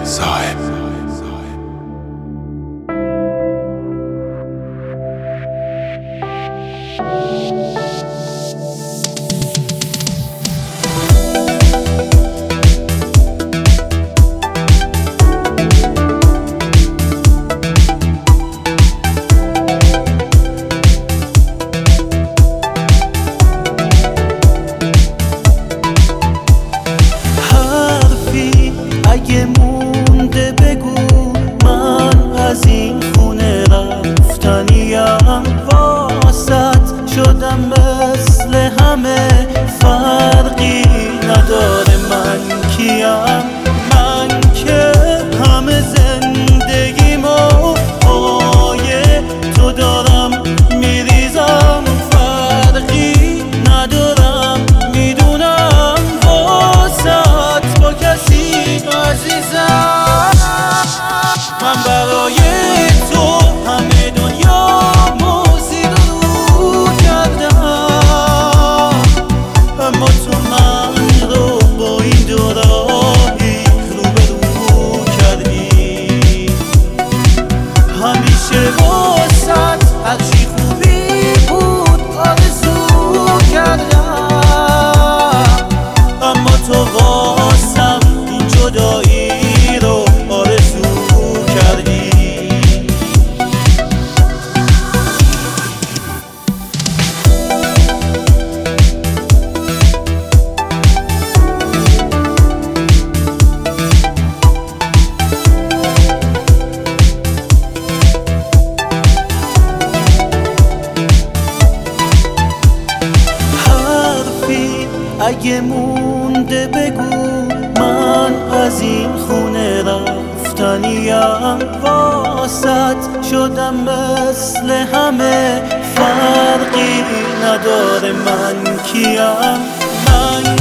صاحب اگه مونده بگو من از این خونه رفتنیم، واسط شدم مثل همه، فرقی نداره من کیم. من که همه زندگیمو پای تو دارم میریزم، فرقی ندارم میدونم واسط با کسی عزیزم. من برای تو همه دنیامو زیر رو کردم، اما تو من رو با این دو راهی روبرو کردی. همیشه واسط هرچی خوبی بود آرزو کردم، اما تو واسم این جدایی رو آرزو کردی. حرفی اگه مونده بگو من از این خونه رفتنیم، واسط شدم مثل همه، فرقی نداره من کیم. من